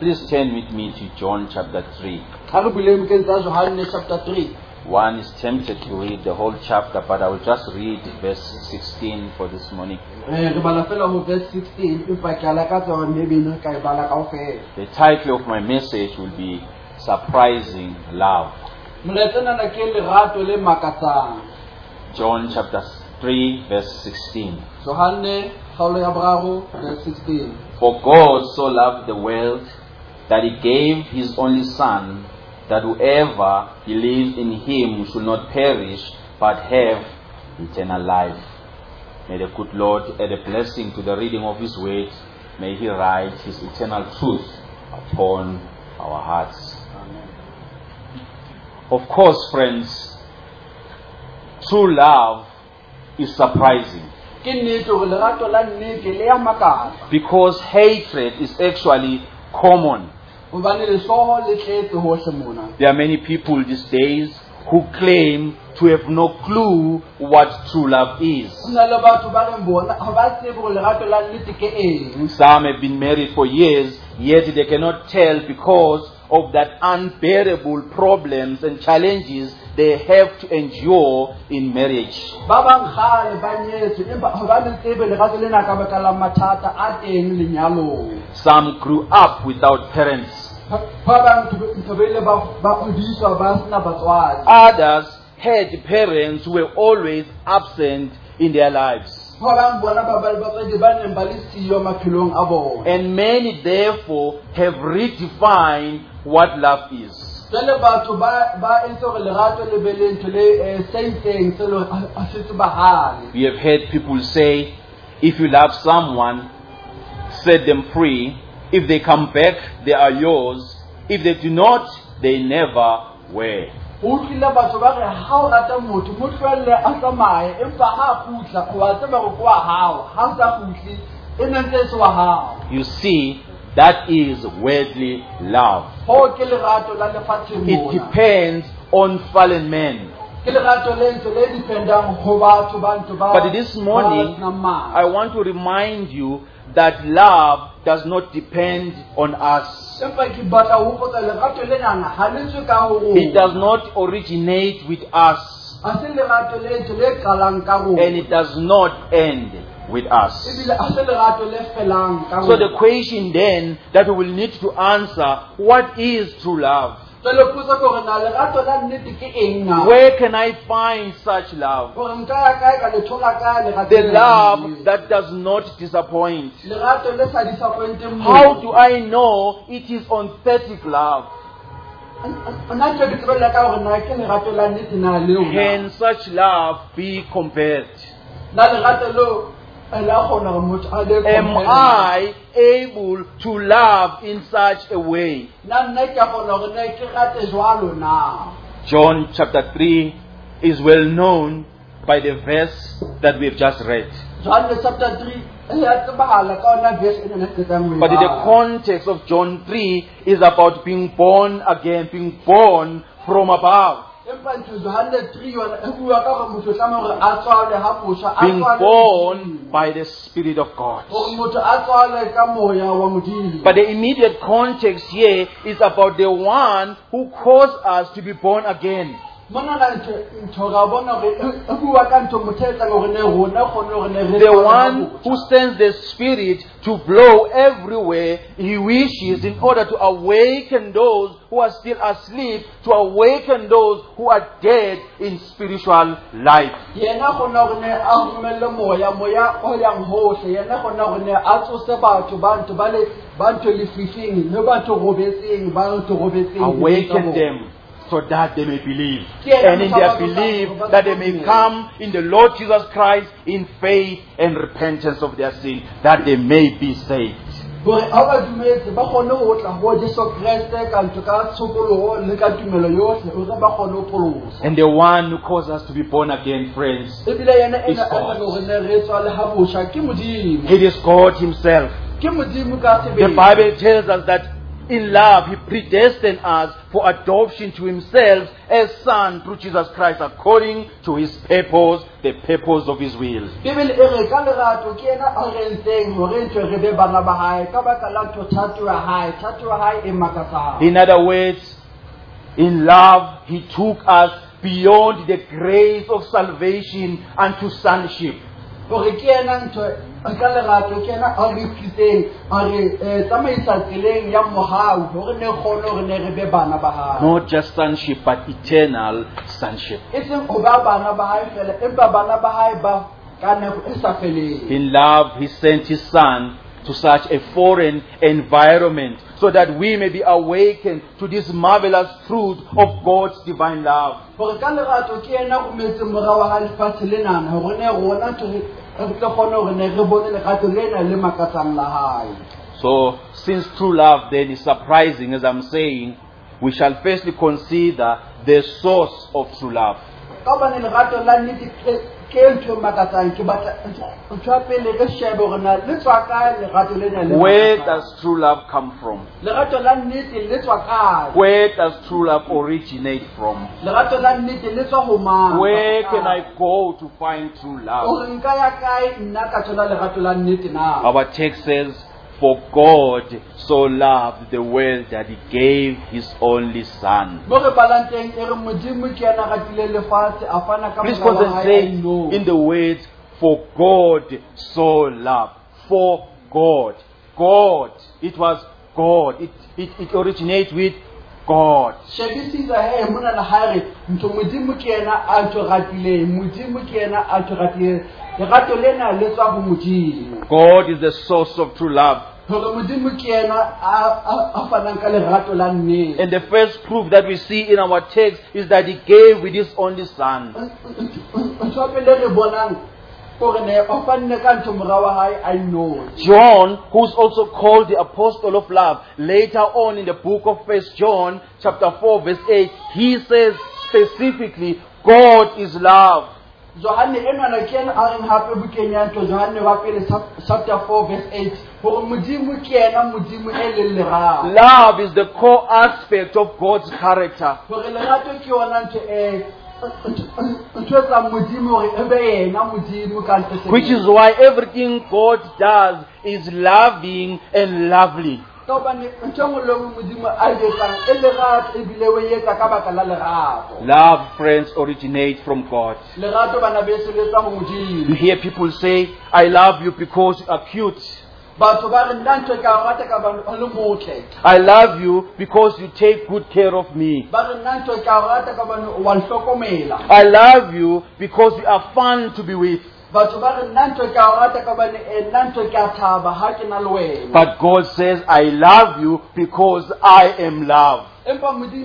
Please turn with me to John chapter 3. Ha re buleng ke tsa Johane chapter 3. One is tempted to read the whole chapter, but I will just read verse 16 for this morning. Re bala fela ho verse 16 empa ke ala ka tswa maybe no ka e bala kaofela. The title of my message will be Surprising Love. Molaetsana na ke lerato le makatsang. John chapter 3 verse 16. Johane kgaolo ya boraro verse 16. For God so loved the world that he gave his only Son, that whoever believes in him should not perish but have eternal life. May the good Lord add a blessing to the reading of his word. May he write his eternal truth upon our hearts. Amen. Of course, friends, true love is surprising, Ke nnete hore lerato la nnete le ya makatsa. because hatred is actually common. Hobane lesoho le tletse hohle mona. There are many people these days who claim to have no clue what true love is. Hona le batho ba reng bona ha ba tsebe hore lerato la nnete ke eng. Some have been married for years, yet they cannot tell because of that unbearable problems and challenges they have to endure in marriage. Ba bang kgale ba nyetse empa ha ba tsebe lerato lena ka baka la mathata a teng lenyalong. Some grew up without parents. Ba bang ntobele ba hodiswa ba sena batswadi. Others had parents who were always absent in their lives. Ba bang bona ba batswadi ba neng ba le siyo maphelong a bona. And many therefore have redefined what love is. Jale batho ba entse hore lerato le be le ntho le same se lo a se tsebahale. We have heard people say, if you love someone, set them free. If they come back, they are yours. If they do not, they never were. O tlile batho ba re ha o rata motho mo tlwelle a tsamaye empa ha putla wa tseba go kwa hao ha sa putli e nentse se wa hao. You see, that is worldly love. Ho ke lerato la lefatsheng It mona. depends on fallen men. Ke lerato le ntse le dependang ho batho ba ntse ba. But this morning, I want to remind you that love does not depend on us. empa ke batla ho potsa lerato lena ha le tswe ka ho rona. It does not originate with us, A se lerato le ntse le qalang ka rona. and it does not end with us. Ebile a se lerato le felang ka So the rona. question then that we will need to answer, what is true love? Jale potsa ke hore na lerato la nnete ke eng na? Where can I find such love? Hore nka ya kae ka le thola kae lerato The lena? love that does not disappoint. Lerato le sa disappointing motho. How do I know it is authentic love? Nna ke tsebela ka hore na ke lerato la nnete na leo na. Can such love be compared? Na lerato lo la khona hore motho a le Am compare. I able to love in such a way? Na nna ke khona hore na ke rate jwalo na. John chapter 3 is well known by the verse that we've just read. John chapter 3 ya tsebahala ka ona verse ena ne tsetsang mo. But the context of John 3 is about being born again, being born from above. Empa ntho Johane 3 yona e bua ka hore motho tla hore a tswale ha bosha a Being born by the Spirit of God. hore motho a tswale ka moya wa modimo. But the immediate context here is about the one who caused us to be born again. Mona na ntho ga bona hore e bua ka ntho motho e tla hore ne rona khone hore ne re The one who sends the Spirit to blow everywhere he wishes in order to awaken those who are still asleep, to awaken those who are dead in spiritual life. yena khona hore ne a humelle moya o yang hohle yena khona hore ne a tsose batho ba ntho le fifing le batho robetseng Awaken them so that they may believe. And in their belief that they may come in the Lord Jesus Christ in faith and repentance of their sin, that they may be saved. Gore a ba dumetse ba khone ho tla ho Jesu Kriste ka ntho ka tshokolo le ka tumelo yohle hore ba khone ho pholosa. And the one who caused us to be born again, friends, Ebile yena It's ena God. a hore ne re tswa le ha bosha ke modimo. it is God Himself. Ke modimo ka The sebele. Bible tells us that in love, He predestined us for adoption to Himself as sons through Jesus Christ according to His purpose, the purpose of His will. Bibele e re ka lerato ke yena a re ntseng hore ntwe re be bana ba hae ka baka la ntho thato ya hae e makatsang. In other words, in love, He took us beyond the grace of salvation unto sonship. Hore ke yena ntho ka lerato ke yena a re fiteng a re tsamaisa tseleng ya mohau hore ne kgone hore ne re be bana ba hae. Not just sonship, but eternal sonship. E seng ho ba bana ba hae fela empa bana ba hae ba ka nako e sa feleng. In love, He sent His Son to such a foreign environment so that we may be awakened to this marvelous truth of God's divine love. Hore ka lerato ke yena o metse morao ha lefatshe lenana hore ne rona ntho re tlo kgone hore ne re bone lerato lena le makatsang la hae. So, since true love then is surprising, as I'm saying, we shall firstly consider the source of true love. Ka bane lerato la nnete ke ntho e makatsang ke batla ntho pele re shebe hore na le tswa kae lerato lena le. Where does true love come from? Lerato la nnete le tswa kae? Where does true love originate from? Lerato la nnete le tswa ho mang? Where can I go to find true love? Hore nka ya kae nna ka tsona lerato la nnete na? Our text says, for God so loved the world that He gave His only Son. Please concentrate in the words, for God so loved. For God. God. It was God. It originates with God. God is the source of true love. And the first proof that we see in our text is that He gave with His only Son. John, who's also called the Apostle of Love, later on in the book of 1 John, chapter 4, verse 8, he says specifically, God is love. Love, Love is the core aspect of God's character. Which is why everything God does is loving and lovely. Love, friends, originates from God. You hear people say, I love you because you are cute. I love you because you take good care of me. I love you because you are fun to be with. But God says, I love you because I am love. I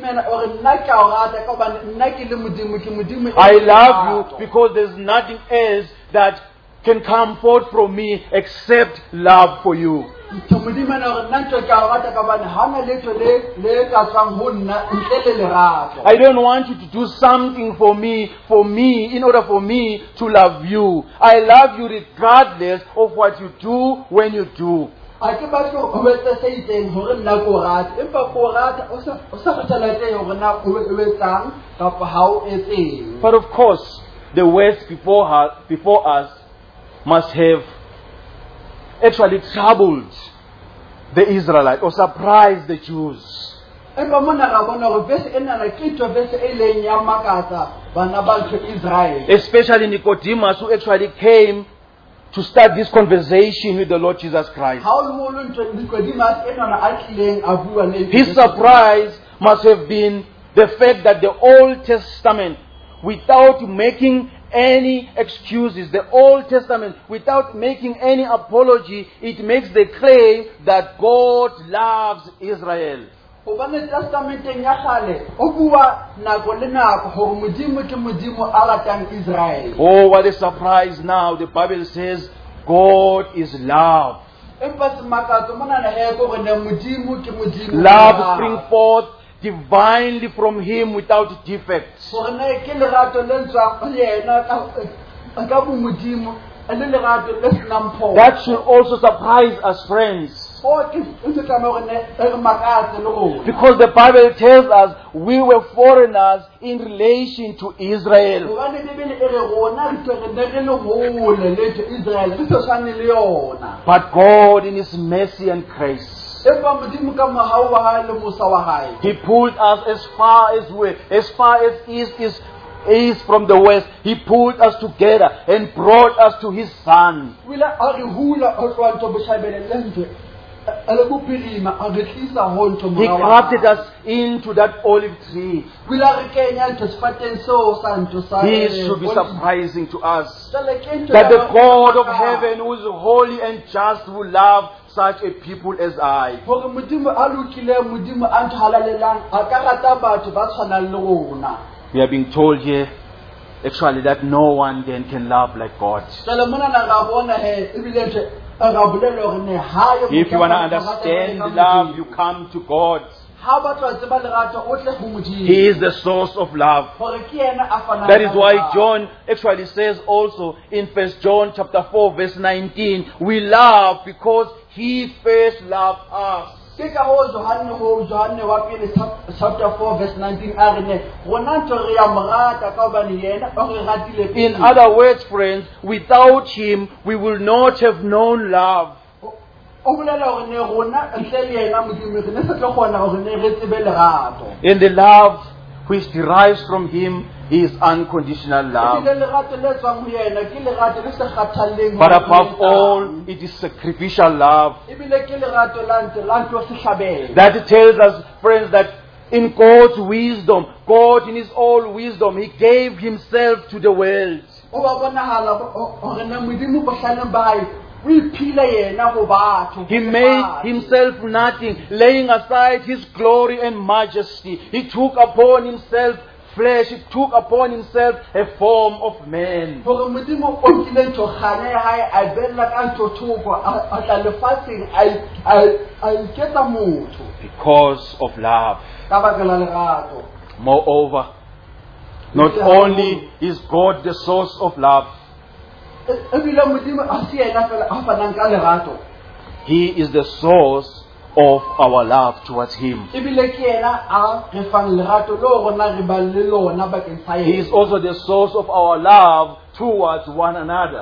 love you because there's nothing else that can come forth from me except love for you. I don't want you to do something for me, in order for me to love you. I love you regardless of what you do when you do. But of course, the words before us must have actually troubled the Israelites or surprised the Jews. Especially Nicodemus, who actually came to start this conversation with the Lord Jesus Christ. His surprise must have been the fact that the Old Testament, without making any excuses, the Old Testament, without making any apology, it makes the claim that God loves Israel. Oh, what a surprise now. The Bible says God is love. Love springs forth divinely from Him without defects. That should also surprise us, friends. Because the Bible tells us we were foreigners in relation to Israel. But God in His mercy and grace, He pulled us as far as east is from the west. He pulled us together and brought us to His Son. He grafted us into that olive tree. This should be surprising to us, that the God of heaven, who is holy and just, will love such a people as I. We are being told here, actually, that no one then can love like God. If you want to understand love, you come to God. He is the source of love. That is why John actually says also in 1 John chapter 4 verse 19, we love because He first loved us. In other words, friends, without Him we will not have known love. And the love which derives from Him is unconditional love. But above all, it is sacrificial love. That tells us, friends, that in God's wisdom, God in His all wisdom, He gave Himself to the world. He made Himself nothing, laying aside His glory and majesty. He took upon Himself flesh. He took upon Himself a form of man. Because of love. Moreover, not only is God the source of love, He is the source of our love towards Him. He is also the source of our love towards one another.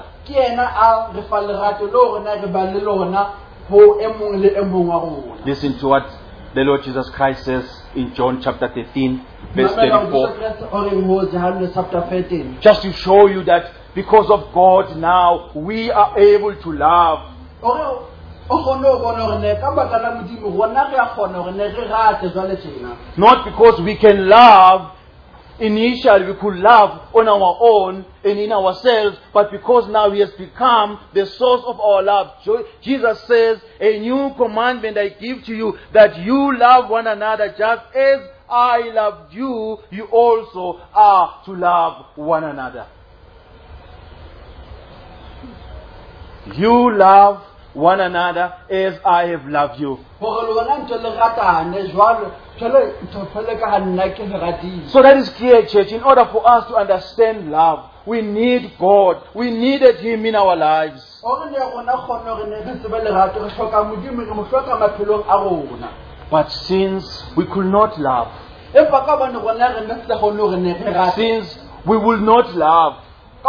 Listen to what the Lord Jesus Christ says in John chapter 13, verse 34. Just to show you that because of God now, we are able to love. Not because we can love. Initially, we could love on our own and in ourselves, but because now He has become the source of our love. Jesus says, a new commandment I give to you, that you love one another just as I loved you, you also are to love one another. You love one another as I have loved you. So that is clear, church. In order for us to understand love, we need God. We needed Him in our lives. But since we could not love, since we will not love,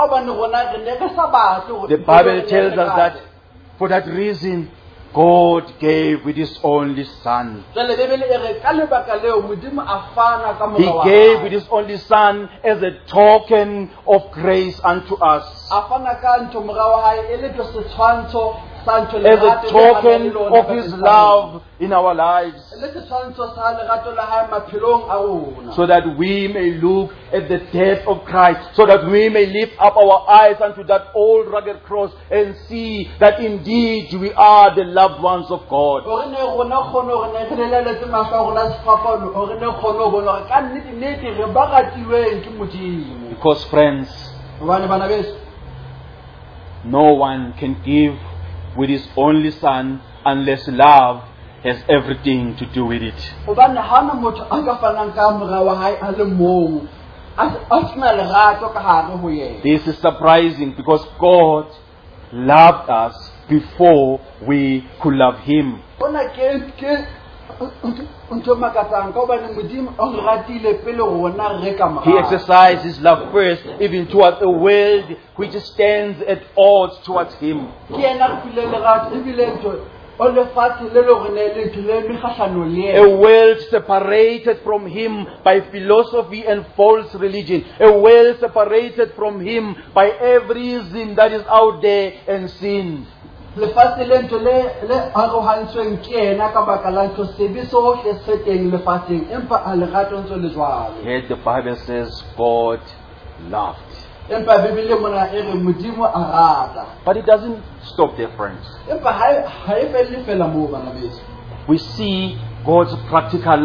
the Bible tells us that for that reason, God gave with His only Son. He gave with His only Son as a token of grace unto us. As a token of His love in our lives. So that we may look at the death of Christ. So that we may lift up our eyes unto that old rugged cross and see that indeed we are the loved ones of God. Because, friends, no one can give with his only Son unless love has everything to do with it. This is surprising because God loved us before we could love Him. Bona ke ntho makatsang ka hobane Modimo o re ratile pele rona re ka He morao. exercised His love first, even towards a world which stands at odds towards Him. Ke yena re file lerato ebile ntho o lefatshe le le gore ne le ntho le mekgahlano le A yena. world separated from Him by philosophy and false religion. A world separated from Him by everything that is out there and sin. Lefatshe le ntho le arohantsweng ke yena ka baka la ntho sebe sohle se teng lefatsheng empa a lerato ntse le jwalo. Yet the Bible says God loved. Empa Bibele mona e re Modimo a rata. But it doesn't stop there, friends. Empa ha e felle fela moo bana beso. We see God's practical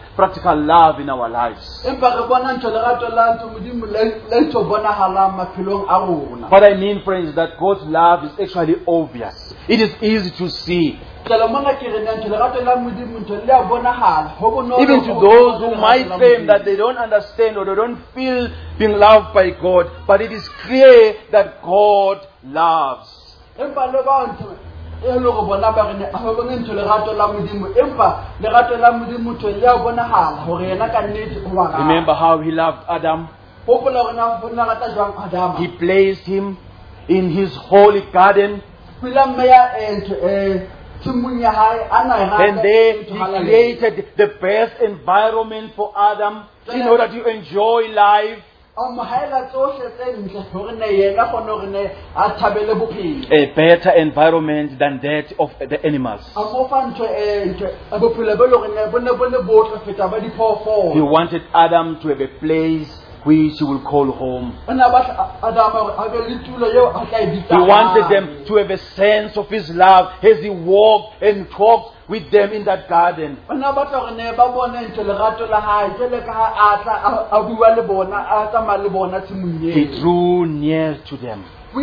love in our lives. Empa re bona ntho lerato la ntho Modimo le ntho bonahalang maphelong a rona. What I mean, friends, is that God's love is actually obvious. It is easy to see. Tsela mona ke re ntho lerato la Modimo ntho le a bonahala ho bonolo. Even to those who might claim that they don't understand or they don't feel being loved by God, but it is clear that God loves. Empa le ba ntho e le go bona ba re a ho bona ntho lerato la Modimo empa lerato la Modimo ntho le a bonahala hore yena ka nnete o ba rata. Remember how He loved Adam? Hopola rona ho nna rata jwang Adam. He placed him in His holy garden, Pila meya ntho tshimong ya hae a na e rata. and there He created the best environment for Adam in order to enjoy life. Amohela tsohle tse ntle hore ne yena kgone hore ne a thabele bophelo. A better environment than that of the animals. A mo fa ntho ntho bophelo bo le hore ne bo ne bo le botle feta ba He diphoofolo. wanted Adam to have a place which he will call home. Ona ba Adam a be le tulo eo a tla e bitsa. He wanted them to have a sense of His love as He walked and talked with them in that garden. Ona ba tla hore ne ba bone ntho lerato la hae jwale ka ha a tla a bua le bona a tsamaya le bona tshimong He eo. drew near to them.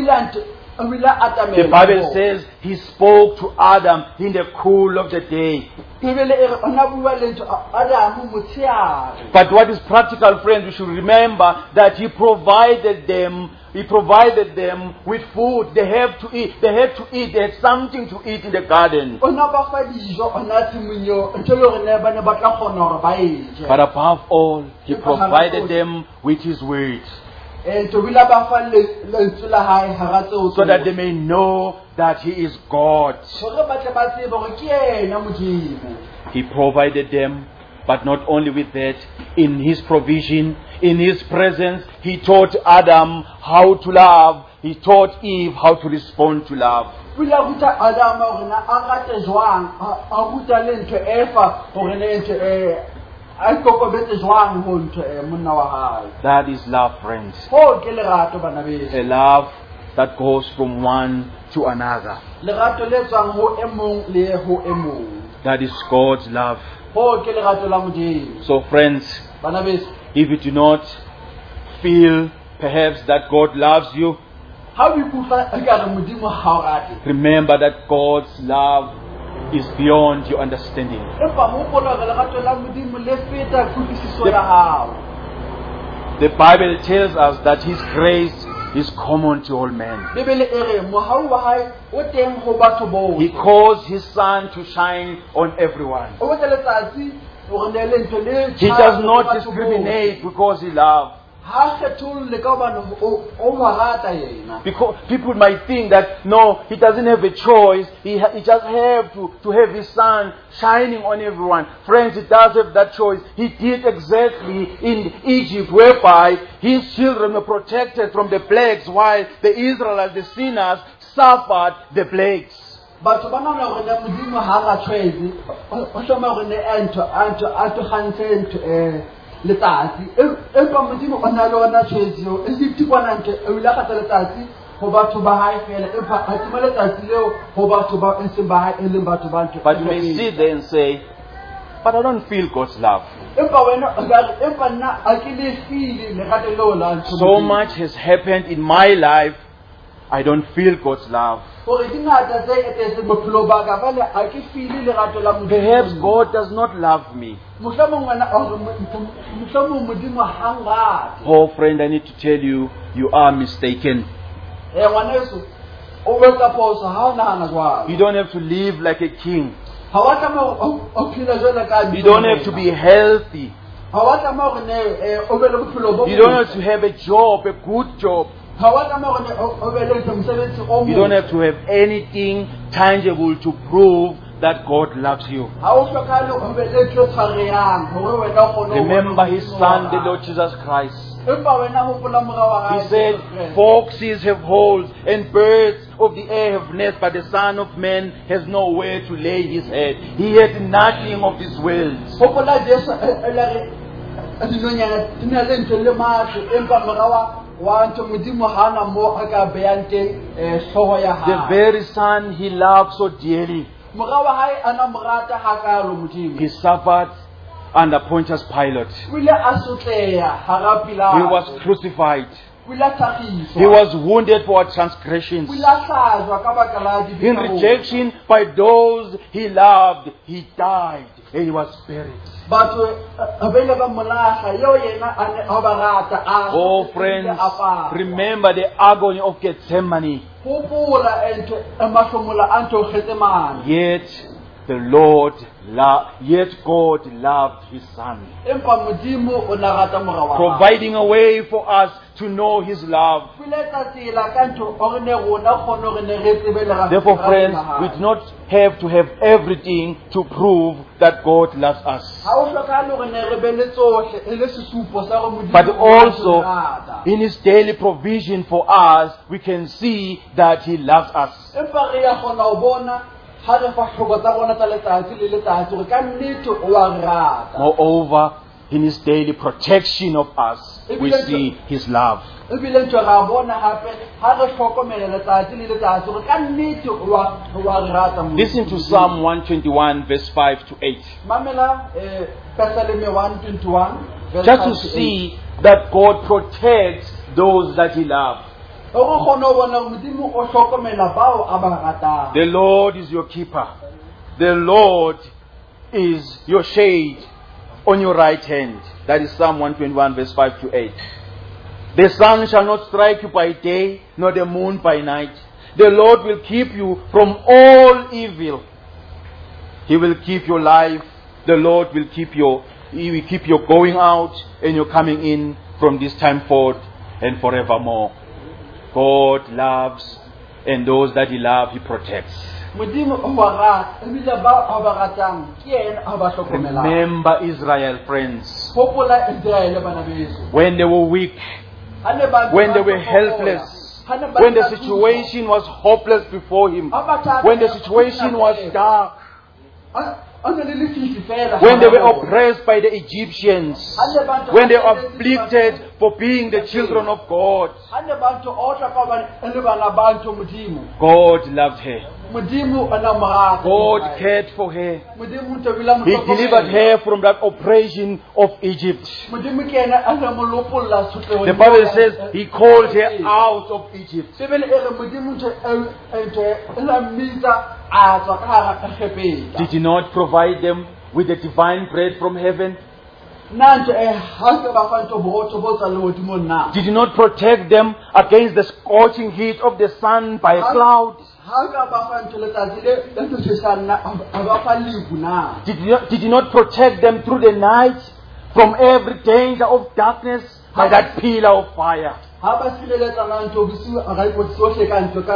The Bible says He spoke to Adam in the cool of the day. But what is practical, friends, we should remember that He provided them with food. They have to eat. They had something to eat in the garden. But above all, He provided them with His word, so that they may know that He is God. He provided them, but not only with that, in His provision, in His presence, He taught Adam how to love. He taught Eve how to respond to love. That is love, friends. A love that goes from one to another. That is God's love. So, friends, if you do not feel perhaps that God loves you, remember that God's love is beyond your understanding. The Bible tells us that His grace is common to all men. He caused His sun to shine on everyone. He does not discriminate because He loves. Because people might think that no, He doesn't have a choice. He just have to have His sun shining on everyone. Friends, He does have that choice. He did exactly in Egypt, whereby His children were protected from the plagues, while the Israelites, the sinners, suffered the plagues. letsatsi empa Modimo o na le ona tshwetso e se tikwana nke o ile ka letsatsi ho batho ba hae fela empa a tsima letsatsi leo ho batho ba ntse ba hae e leng batho ba ntse. But you may sit there and say, but I don't feel God's love. So much has happened in my life, I don't feel God's love. Perhaps God does not love me. Oh friend, I need to tell you, you are mistaken. o wetsa phoso ha o nahana jwalo. You don't have to live like a king. Ha wa tlameha o phele jwalo ka You don't have to be healthy. ha wa tlameha hore ne o be le bophelo bo You don't have to have a job, a good job. ha wa tlameha hore ne o be le mosebetsi o You don't have to have anything tangible to prove that God loves you. ha o hlokahale o be le ntho e tshwarehang hore wena o kgone ho Remember His Son, the Lord Jesus Christ. Empa wena hopola morao wa hae, He said, Jesu Kreste. foxes have holes and birds of the air have nests, but the Son of Man has nowhere to lay his head. He had nothing of this world. Hopola Jesu elare dinonyana di na le ntho le matlo empa morao wa ntho modimo hana mo a ka behang teng hlooho ya The hae. very Son He loved so dearly, Morao wa hae ana morata hakalo modimo. He suffered under Pontius Pilate. O ile a sotleha hara Pilato. He was crucified. O ile a tlhagiswa. He was wounded for our transgressions. O ile a hlajwa ka baka la In dibekao. rejection by those He loved, He died and He was buried. Batho ba ile ba molahla yeo yena a ne a ba rata a Oh friends, remember the agony of Gethsemane. hopola ntho e mahlomola a ntho Getsemane. Yet God loved His Son, Empa modimo o na rata morao wa hae. providing a way for us to know His love. O ile tsa tsela ka ntho o re ne rona o kgone hore ne re tsebe lerato Therefore, la friends, hae. we do not have to have everything to prove that God loves us. Ha o hlokahale hore ne re be le tsohle e le sesupo sa hore modimo But o a also, re rata. in His daily provision for us, we can see that He loves us. Empa re ya kgona ho bona ha re fa hloko tsa rona tsa letsatsi le letsatsi hore ka nnete o a re rata. Moreover, in His daily protection of us, we see His love. Ebile ntho ra bona hape ha re hlokomela letsatsi le letsatsi hore ka nnete o a re rata modimo. Listen to Psalm 121, verse 5 to 8. Mamela Psalm 121 verse Just to 5 to 8. see that God protects those that He loves. Hore o kgone ho bona hore modimo o hlokomela bao a ba ratang. The Lord is your keeper. The Lord is your shade on your right hand. That is Psalm 121, verse 5 to 8. The sun shall not strike you by day, nor the moon by night. The Lord will keep you from all evil. He will keep your life. The Lord will keep your going out and your coming in from this time forth and forevermore. God loves, and those that He loves, He protects. Modimo o wa rata ebile ba a ba ratang ke yena a ba hlokomelang. Remember Israel, friends. Hopola Israel bana beso. When they were weak, Ha ne ba when they were helpless, Ha ne ba when the tla situation was hopeless before Him, Ha ba tla- when the situation was dark, a ne le lefifi fela. when they were oppressed by the Egyptians, when they were afflicted for being the children of God, Ha ne ba ntho otla ka ba le bana ba ntho modimo. God loved her. Modimo o na mo rata. God cared for her. Modimo ntho bila mo He delivered her from that oppression of Egypt. Modimo ke yena a na mo lopolla tshotleho. The Bible says He called her out of Egypt. Bibele e re modimo ntho e la mmitsa a tswa ka hara kgepetsa. Did He not provide them with the divine bread from heaven? Na ntho ha se ba fa ntho borotho bo tsa lehodimo na. Did He not protect them against the scorching heat of the sun by a cloud? Ha ka ba fa ntho letsatsi le ntho tshesana a ba fa leku na. Did He not protect them through the night from every danger of darkness by that pillar of fire? Ha ba sireletsa na ntho bosiu a ga ipotse sohle ka ntho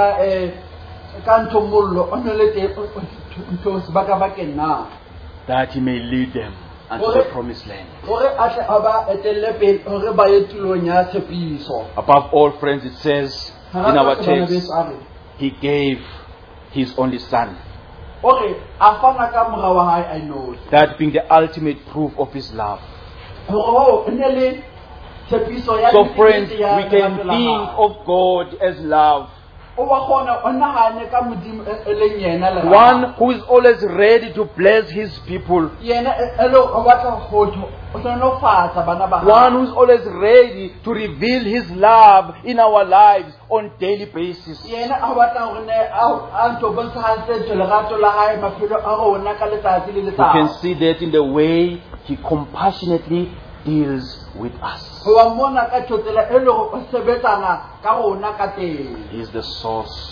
ka ntho mollo o ne le te ntho sebaka bakeng na. That He may lead them unto the promised land. Hore a tle a ba etelle pele hore ba ye tulong ya tshepiso. Above all, friends, it says in our text, He gave His only Son, Ore a fana ka mora wa hae I know. that being the ultimate proof of His love. Hore o ne le tshepiso ya So friends, ya we can lerato la think hae. of God as love. O wa kgona o nahane ka modimo e leng yena le One who is always ready to bless His people. yena e lo o batla go o tlo fatsa bana ba One who is always ready to reveal His love in our lives on daily basis. yena a batla gore ne a ntho bontsha hantle ntho lerato la hae maphelo a rona ka letsatsi le You can letsatsi. see that in the way He compassionately deals with us. Wa mona ka tsela e le go sebetsana ka rona ka teng. He is the source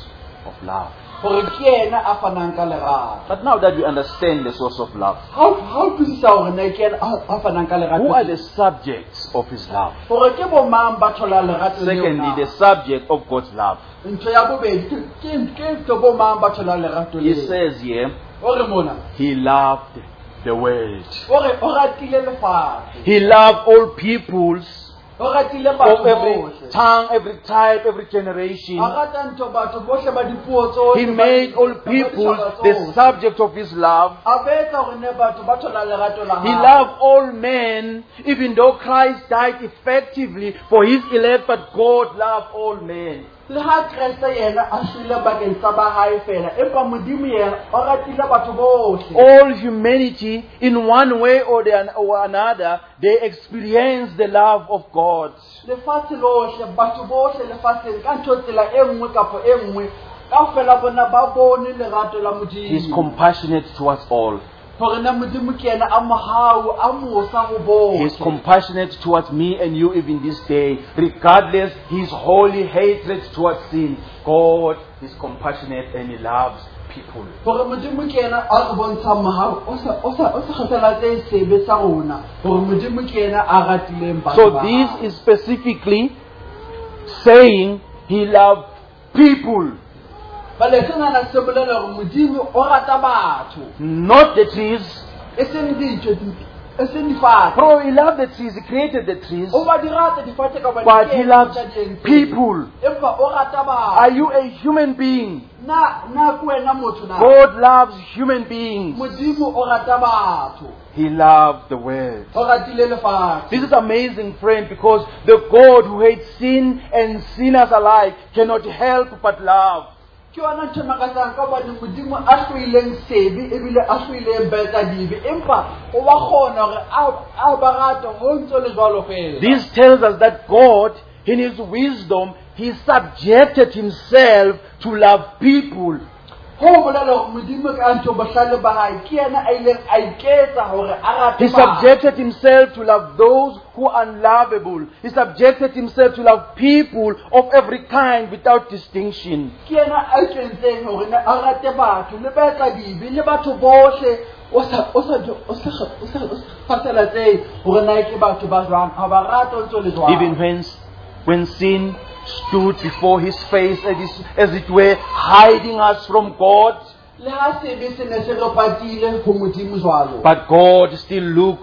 of love. Hore ke yena a fanang ka lerato. But now that we understand the source of love, How utlwisisa hore na ke yena a fanang ka who are the lerato? subjects of his love? Hore ke bo mang ba thola lerato leo Secondly, na? the subject of God's love. Ntho ya bobedi ke bo mang ba thola lerato He leo? says here, Ore mona, he loved the world. ore o ratile lefatshe. He loved all peoples O ratile of batho every bohle. tongue, every type, every generation. A rata ntho batho bohle ba dipuo tsohle. He made all people the subject of his love. A betsa hore ne batho ba thola lerato la He hae. loved all men, even though Christ died effectively for his elect, but God loved all men. Le ha Kriste yena a shwele bakeng sa ba hae fela, empa Modimo yena o ratile batho bohle. All humanity, in one way or another, they experience the love of God. Lefatshe lohle, batho bohle lefatsheng ka ntho tsela e nngwe kapa e nngwe, kaofela bona ba bone lerato la He is Modimo. compassionate towards all. Hore na Modimo ke yena a mohau, a mosa ho He is bohle. compassionate towards me and you even this day. Regardless his holy hatred towards sin, God is compassionate and he loves people. Hore Modimo ke yena a re bontshang mohau, o sa kgathalatse sebe sa rona. Hore Modimo ke yena a ratileng batho So ba this hae. is specifically saying he loved people, Bale sena na se bolela hore Modimo o rata batho. not the trees. E seng dintho, e seng difate. Bro, he loved the trees, he created the trees, O ba di rata difate ka but he loves people. Empa o rata Are batho. you a human being? Na ku wena motho na. God loves human beings. Modimo o rata batho. He loved the world. O ratile lefatshe. This is amazing, friend, because the God who hates sin and sinners alike cannot help but love. Ke yona ntho e makatsang ka hobane Modimo a hloileng sebe ebile a hloileng betsa dibe, empa o ba kgona hore a ba rata ho ntso le jwalo fela. This tells us that God, in his wisdom, he subjected himself to love people. Ho bolela hore Modimo ka ntho bohlale ba hae ke yena a ileng a iketsa hore a rate He batho. subjected himself to love those who are unlovable. He subjected himself to love people of every kind without distinction. Ke yena a kentseng hore a rate batho le betsa dibe le batho bohle. O sa kgathalatse hore na ke batho ba jwang, ha ba rata o ntso le jwang. Even when sin stood before his face, as it were, hiding us from God, Le ha sebe se ne se re patile ho Modimo jwalo. but God still looked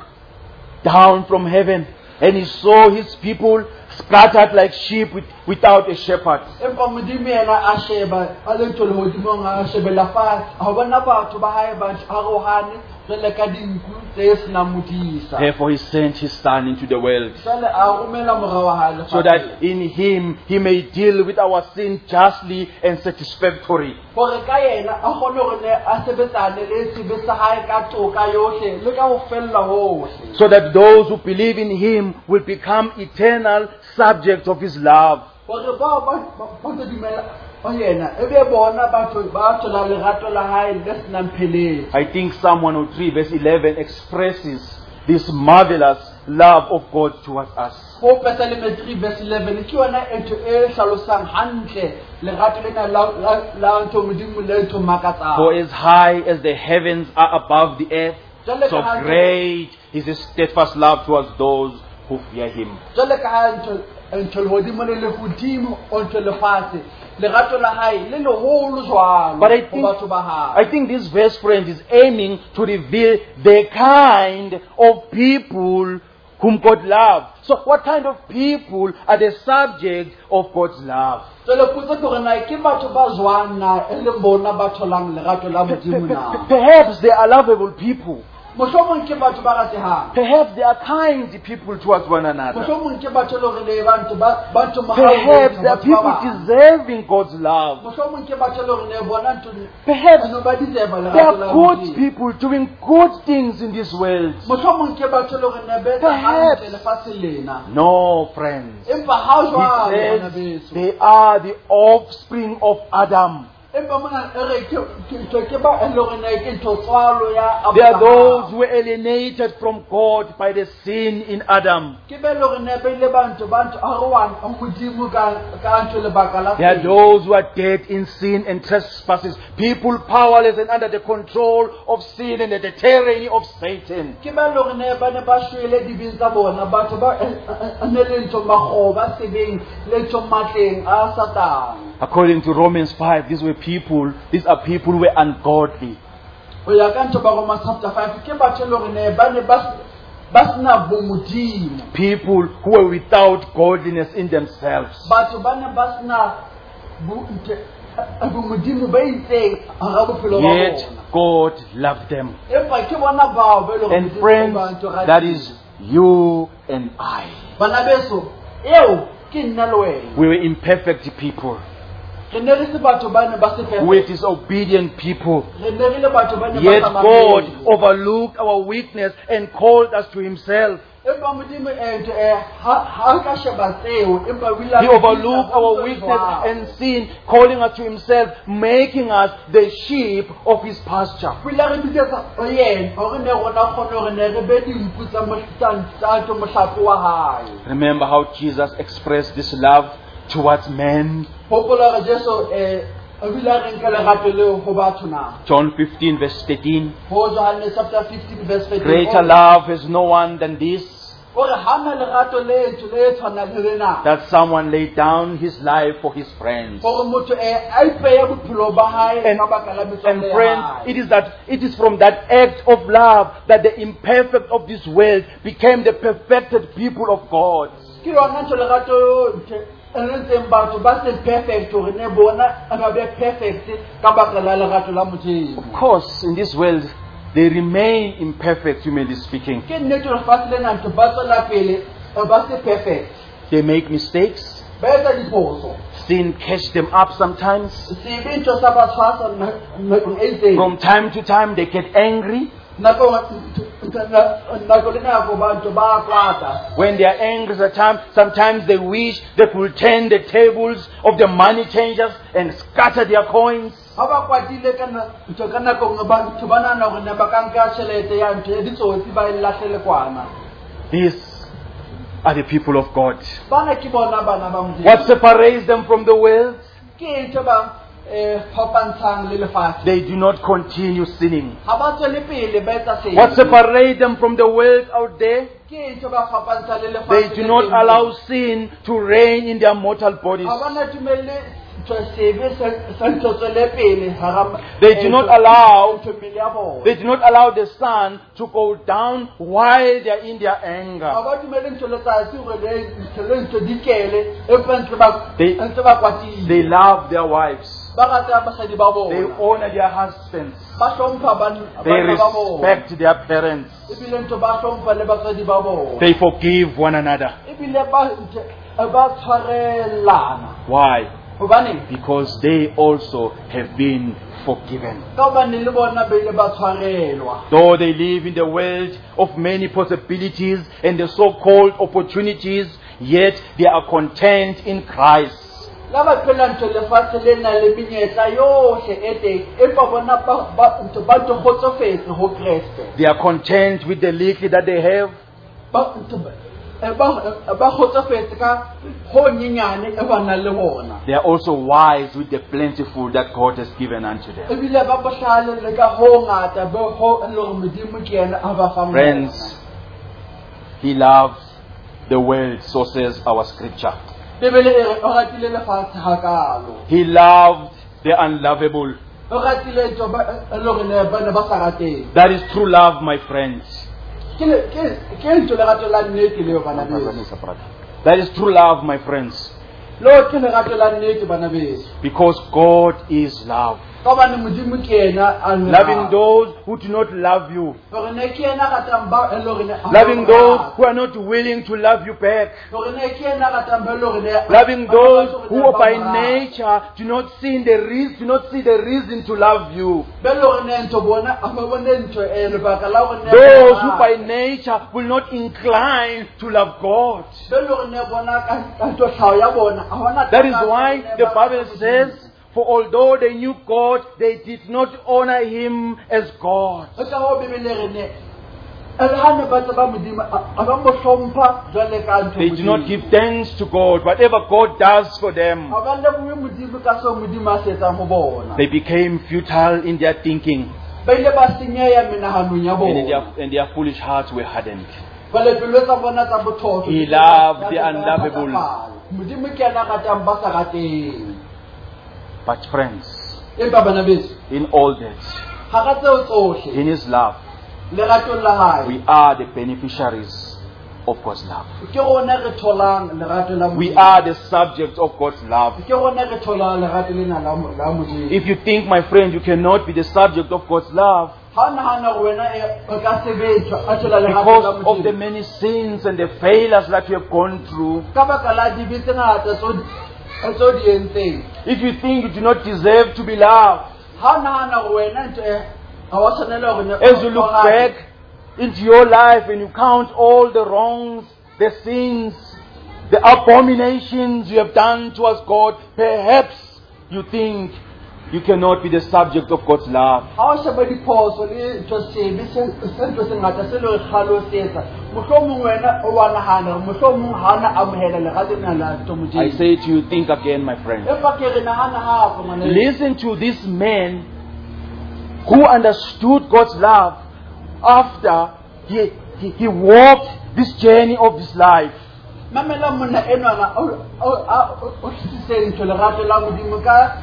down from heaven and he saw his people scattered like sheep without a shepherd. Empa Modimo yena a sheba a le ntho lehodimong a shebela fatshe, ha bona batho ba hae ba arohane jwale ka dinku tse senang modisa. Therefore he sent his son into the world, Jwale a romela morao wa hae so lefatsheng. that in him he may deal with our sin justly and satisfactorily. Hore ka yena a kgone hore ne a sebetsane le sebe sa hae ka toka yohle le ka ho fella hohle. So that those who believe in him will become eternal subjects of his love. Hore ba tlo dumela ho yena ebe bona batho ba thola lerato la hae le senang phelelo. I think Psalm 103 verse 11 expresses this marvelous love of God towards us. Ho Psalm 3 verse 11 ke yona ntho e hlalosang hantle lerato lena la ntho Modimo le ntho makatsang. For as high as the heavens are above the earth, so great is his steadfast love towards those who fear him. Jwale ka ha ntho lehodimo le lehodimo o ntho lefatshe lerato la hae le leholo jwalo But ho batho ba hae. I think this verse, friend, is aiming to reveal the kind of people whom God loves. So what kind of people are the subject of God's love? Jwale potso ke hore na ke batho ba jwang na e leng bona ba tholang lerato la Modimo na. Perhaps they are lovable people. Mohlomong ke batho ba ratehang. Perhaps they are kind people towards one another. Mohlomong ke batho le hore le batho ba ntho mahao. Perhaps they are people deserving God's love. Mohlomong ke batho le hore ne bona ntho. Perhaps Ano ba deserve they are lerato la good Modimo. people doing good things in this world. Mohlomong ke batho le hore ne betsa Perhaps. hantle lefatsheng lena. No, friends. Empa ha He jwale bana says beso. they are the offspring of Adam. empa mona re ke ba e leng hore ke ntho tswalo ya They are those who were alienated from God by the sin in Adam. ke be leng hore ne ba ile bantu arowan godimo ka ntho lebaka la They are those who are dead in sin and trespasses. People powerless and under the control of sin and the tyranny of Satan. ke ba leng hore ne ba shwele dibing tsa bona batho ba ne le ntho makgoba sebeng le ntho matleng a Satan. According to Romans 5, these are people who were ungodly. Ho ya ka ntho ba Romans chapter 5 ke batho le hore ne ba sena bomodimo. People who were without godliness in themselves. Batho ba ne ba sena bomodimo ba itseng hara bophelo ba Yet bona. God loved them. Empa ke bona bao be le hore And friends, that is you and I. bana beso eo ke nna le wena. We were imperfect people. Re ne re se batho ba ne ba se We were disobedient people. re ne re le batho ba ne ba Yet sa God mamele. overlooked our weakness and called us to Himself. Empa modimo ha ka sheba tseo empa o ile a He re overlooked bitsa our ho weakness jwalo. and sin, calling us to Himself, making us the sheep of His pasture. o ile a re bitsetsa ho yena hore ne rona kgone hore ne re be dinku tsa mohlape wa hae. Remember how Jesus expressed this love towards men? Hopola hore Jesu o ile a re nka lerato leo ho batho na. John 15 verse 13. Ho Johannes chapter 15 verse 13. Greater love has no one than this, Hore ha na lerato le tshwana le lena. that someone laid down his life for his friends. Hore motho a ipeya bophelo ba hae ka baka la And metswalle ya friends, hae. it is from that act of love that the imperfect of this world became the perfected people of God. Ke yona ntho lerato e ntseng batho ba se perfect hore ne bona ba be perfect ka baka la lerato la Modimo. Of course, in this world, they remain imperfect, humanly speaking. Ke nnete hore fatshe lena ntho ba tswela pele ba se perfect. They make mistakes. Ba etsa diphoso. Sin catch them up sometimes. Sebe ntho sa ba tshwasa nakong e itseng. From time to time, they get angry. Nako le nako batho ba kwata. When they are angry, sometimes they wish they could turn the tables of the money changers and scatter their coins. Ha ba kwatile ka nako batho ba nahana hore ne ba ka nka tjhelete ya ntho ya ditsotsi ba e lahlele kwana. These are the people of God. Bana ke bona bana ba Modimo. What separates them from the world? Ke ntho ba phapantshang le lefatshe. They do not continue sinning. Ha ba tswele pele ba etsa seo. What separates them from the world out there? Ke ntho ba phapantshang le lefatshe. They do not allow sin to reign in their mortal bodies. Ha ba na tumelle ntho sebe sa ntho tswele pele hara. They do not allow ntho pele ya bona. They do not allow the sun to go down while they are in their Ha anger. ba tumelle ntho letsatsi hore le ntho dikele empa ntse ba They- kwatile. They love their wives. Ba rata basadi ba They bona. honor their husbands. Ba hlompha They bana ba bona. respect their parents. Ebile ntho ba hlompha le batswadi ba bona. They forgive one another. Ebile ba tshwarelana. Why? Hobane Because they also have been forgiven. ka hobane le bona ba ile ba tshwarelwa. Though they live in the world of many possibilities and the so-called opportunities, yet they are content in Christ. La ba phela ntho lefatshe le na le menyetla yohle e teng empa bona ba kgotsofetse ho Kreste. They are content with the little that they have. Ba kgotsofetse ka ho nyenyane e ba nang le bona. They are also wise with the plentiful that God has given unto them. Ebile ba bohlale le ka ho ngata be ho le hore Modimo ke yena a ba fang. Friends, He loves the world, so says our scripture. Bebele e re o ratile lefatshe hakalo. He loved the unlovable. O ratile ntho le hore ne ba sa rateng. That is true love, my friends. Ke ntho lerato la nnete leo bana beso. That is true love, my friends. Lo ke lerato la nnete bana beso. Because God is love. Ka hobane Modimo ke yena a Loving those who do not love you. hore ne ke yena a ratang ba e le hore ne a Loving those who are not willing to love you back. hore ne ke yena a ratang ba e le hore ne Loving those who by nature do not see the reason to love you. be e le hore ne ntho bona a ba bone ntho lebaka la hore ne Those who by nature will not incline to love God. be e le hore ne bona ka ntho tlhao ya bona a hona. That is why the Bible says, For although they knew God, they did not honor Him as God. e ka ho Bebele re ne e re ha ne ba tseba Modimo a ba mo hlompha jwale ka ntho They do not Modimo. give thanks to God. Whatever God does for them, Ha ba lebohe Modimo ka seo Modimo a se etsang ho bona. they became futile in their thinking, Ba ile ba senyeha menahanong ya and bona. and their foolish hearts were hardened. Jwale pelo tsa bona tsa bothotho He loved the unlovable. Modimo ke yena a ratang ba sa rateng. But friends, Empa bana beso in all that, hara tseo tsohle in His love, leratong la hae we are the beneficiaries of God's love. ke rona re tholang lerato la We Modimo. are the subjects of God's love. Ke rona re tholang lerato lena la Modimo. If you think, my friend, you cannot be the subject of God's love Ha nahana hore wena o ka sebetswa a thola lerato la because of the Modimo many sins and the failures that you have gone through, ka baka la dibe tse ngata tseo di entseng. if you think you do not deserve to be loved, Ha nahana hore wena ntho ha wa tshwanela hore as you look back into your life and you count all the wrongs, the sins, the abominations you have done towards God, perhaps you think you cannot be the subject of God's love. ha o sheba diphoso le ntho sebe se ntho se ngata se le re hlalosetsa mohlomong wena o wa nahana hore mohlomong hana amohela lerato lena la ntho I Modimo. say to you, think again, my friend. Empa ke re nahana hape ngwana. Listen to this man who understood God's love after he walked this journey of this life. Mamela monna enwana o tlisitse ntho lerato la Modimo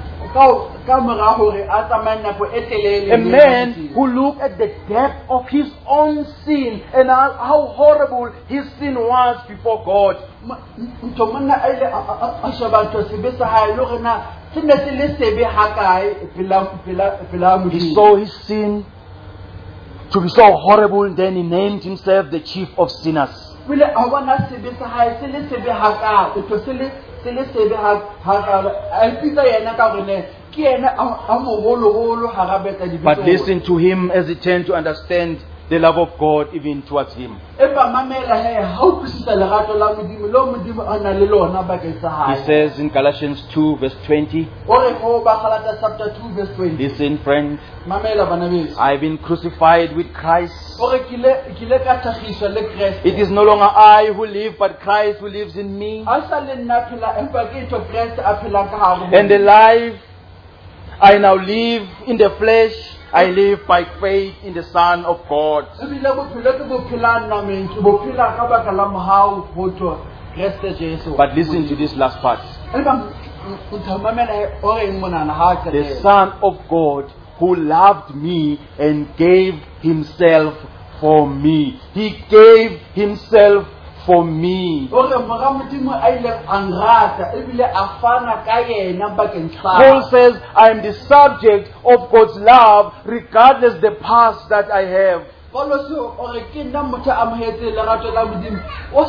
ka mora hore a tsamaye nako e telele. A man who looked at the depth of his own sin and how horrible his sin was before God. ntho monna a ile a sheba ntho sebe sa hae le hore na se ne se le sebe hakae pela He Modimo. saw his sin to be so horrible, then he named himself the chief of sinners. Pele a bona sebe sa hae se le sebe hakae ntho se le sebe hakae a ipitsa yena ka hore ne ke yena a moholoholo hara betsa dibitso. But listen to him as he turned to understand the love of God even towards him. Empa mamela he ha o tlisitse lerato la Modimo lo Modimo a na le lona bakeng sa hae. He says in Galatians 2 verse 20, Ore ho ba Galata chapter 2 verse 20. listen friend, Mamela bana beso. I've been crucified with Christ. Ore kile ka thagiswa le Kriste. It is no longer I who live, but Christ who lives in me. A sa le nna phela empa ke ntho Kriste a phelang ka hare ho And the life I now live in the flesh, I live by faith in the Son of God. ebile bophelo ke bophelang nameng ke bophela ka baka la mohau ho tswa Kriste Jesu. But listen to this last part. Empa mamela ore eng monana ha ka The Son of God who loved me and gave himself for me. He gave himself for me. ore mora Modimo a ile ang rata ebile a fana ka yena bakeng sa. Paul says, I am the subject of God's love regardless the past that I have. Paulo se ore ke nna motho a mohetse lerato la Modimo o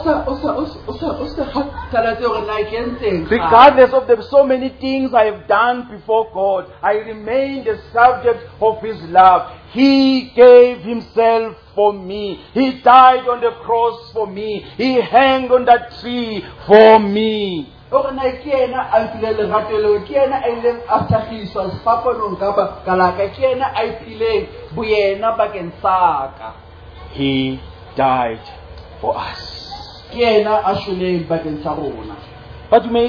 sa kgathalatse hore na ke entseng. Regardless of the so many things I have done before God, I remain the subject of His love. He gave Himself for me. He died on the cross for me. He hung on that tree for me. Ore na ke yena a ipile lerato leo, ke yena a ileng a hlahiswa sefapanong ka baka la ka, ke yena a ipileng boyena bakeng sa ka. He died for us. Ke yena a shweleng bakeng sa rona. But you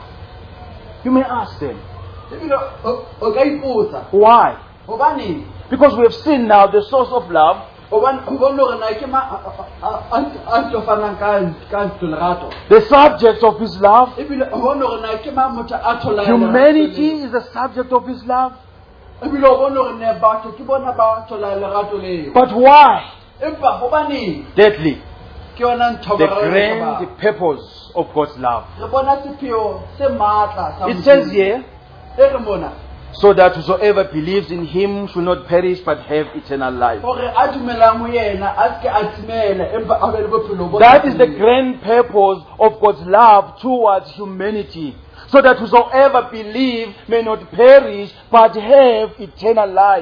may ask them, Ebile o ka ipotsa why? hobane Because we have seen now the source of love. hobane hore na ke ma a tofanang ka lerato. The subject of His love. Ebile hore na ke ma motho a tholang Humanity is the subject of His love. ebile hore ne batho ke bona ba tholang lerato leo. But why? Empa hobane Thirdly, ke yona ntho the ba re grand purpose of God's love. re bona sepheo se matla sa It says here, re mona so that whosoever believes in Him should not perish but have eternal life. hore a dumelang ho yena a se a timela empa a be le bophelo bo. That is the grand purpose of God's love towards humanity. So that whosoever believes may not perish but have eternal life.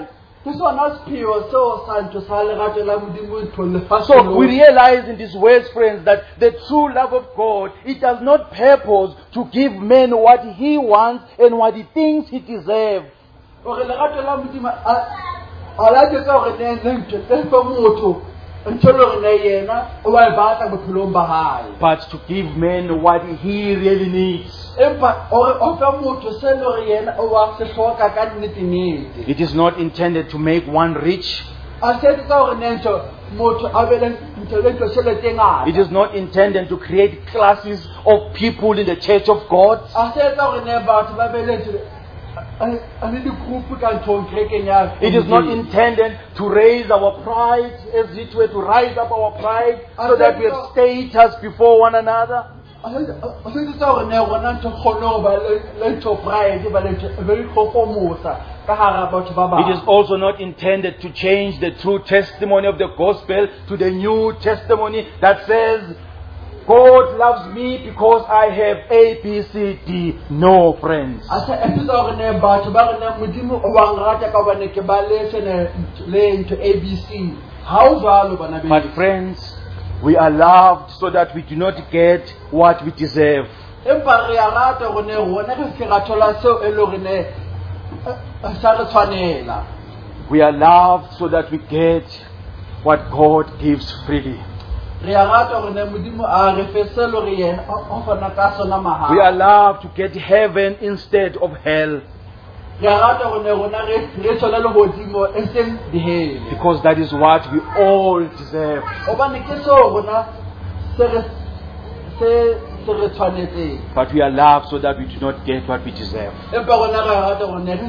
ke sona sepheo seo sa ntho sa lerato la Modimo ntho lefatshe So we lohle. realize in these words, friends, that the true love of God, it does not purpose to give man what he wants and what he thinks he deserves. Hore lerato la Modimo a la etsa hore ne ntho e fa motho ntho le hore ne yena o wa e batla bophelong ba hae. But to give man what he really needs. Empa hore o fa motho se le hore yena o wa se hloka ka nnete. It is not intended to make one rich. A se etsa hore ne ntho motho a be le ntho le tlo tjhelete ngata. It is not intended to create classes of people in the church of God. A se etsa hore ne batho ba be le ntho a le di-group ka nthong kerekeng ya It is not Modimo. intended to raise our pride, as it were, to rise up our pride so that we have status before one another. A se etsa hore ne rona ntho kgone ho ba le ntho pride ba le ntho e be ikgogomosa ka hara batho ba It is bang. also not intended to change the true testimony of the gospel to the new testimony that says, God loves me because I have A, B, C, D. No, friends. A se etsa hore ne batho ba re ne Modimo o wa nrata ka hobane ke ba le ntho ABC. Ha o jwalo bana be. But friends, we are loved so that we do not get what we deserve. Empa re a rata hore ne rona re se rathola seo e le hore ne sa re tshwanela. We are loved so that we get what God gives freely. Re a rata hore ne Modimo a re fe se le hore yena o fana ka sona mahala. We are loved to get heaven instead of hell, Re a rata hore ne rona re thola lehodimo e seng dihele. because that is what we all deserve. Hobane ke seo rona se re tshwanetseng. But we are loved so that we do not get what we deserve. Empa rona re a rata hore ne re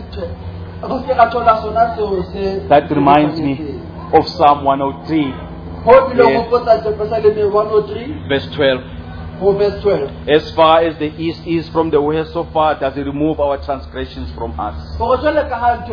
se ka thola sona seo se. That reminds me of Psalm 103, Ho bile Yes. go potsa Psalm 103 verse 12. ho verse 12. As far as the east is from the west, so far does He remove our transgressions from us. Go jwale ka ha ntho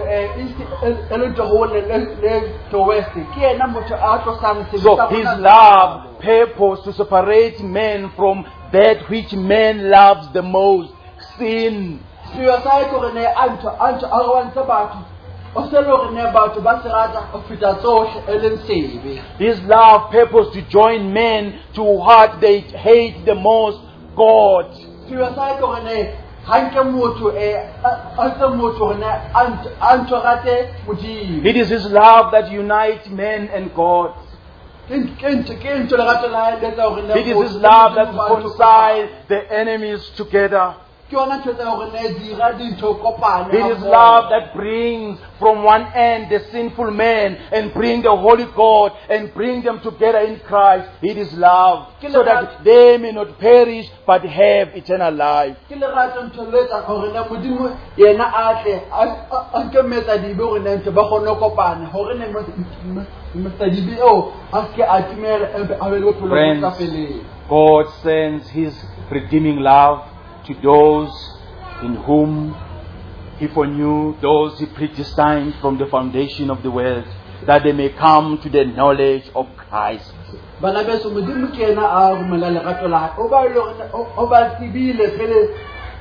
e le ntho ho le to west ke yena motho a tlosang se So His love purpose to separate men from that which man loves the most, sin. Seo sa e gore ne a re wantse batho o se le gore ne batho ba se rata go feta tsohle e leng sebe. His love purpose to join men to what they hate the most, God. Seo sa e gore ne hanke motho a se motho gore ne a ntho rate Modimo. It is His love that unites men and God. Ke ntho lerato la hae le etsa hore ne It is His love that reconciles the enemies together. ke yona ntho etsa hore ne dira dintho kopane. It is love that brings from one end the sinful man and bring the holy God and bring them together in Christ. It is love so that they may not perish but have eternal life. Ke lerato ntho le etsa hore ne Modimo yena a tle a nkemetsa dibe hore ne ntho ba kgone kopane hore ne mosadibi eo a se a timela a be le bophelo bo sa feleng. God sends His redeeming love to those in whom He foreknew, those He predestined from the foundation of the world, that they may come to the knowledge of Christ. Bana beso Modimo ke yena a romela lerato la hae. O ba tsebile pele